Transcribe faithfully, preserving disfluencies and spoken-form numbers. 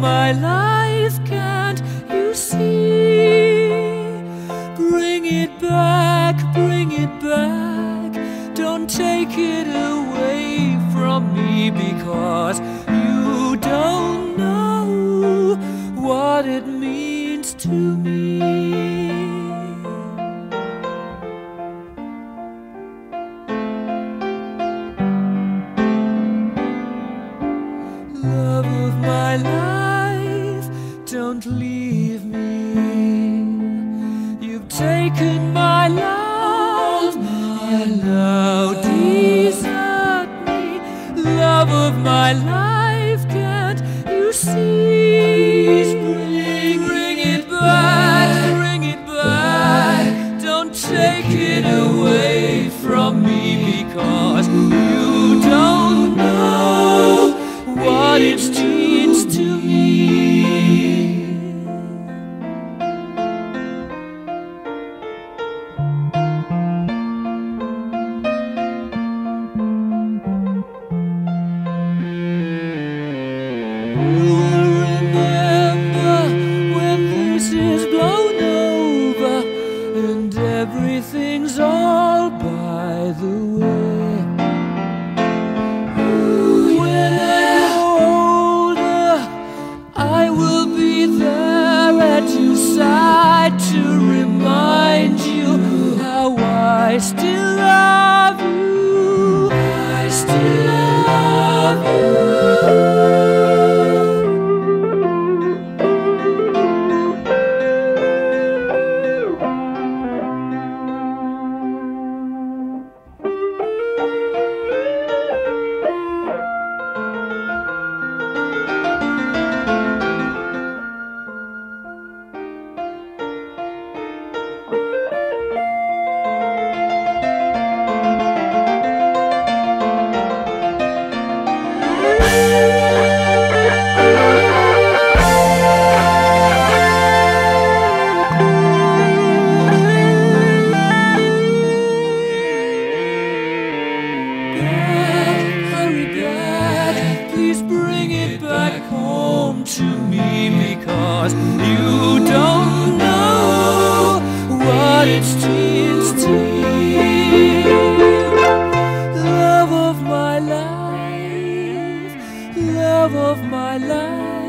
my life, can't you see? Bring it back, bring it back, don't take it away from me, because you don't know what it means to me. Love of my life, don't leave me. You've taken my love, and now desert me. Love of my life, can't you see? Bring, bring it back, bring it back, don't take it away from me, because you don't know what it means to me. You will remember when this is blown over and everything's all by the way. When I'm older, I will be there at your side to remind you how I still love you. I still love you. Please bring it back home to me, because you don't know what it means to me. Love of my life, love of my life.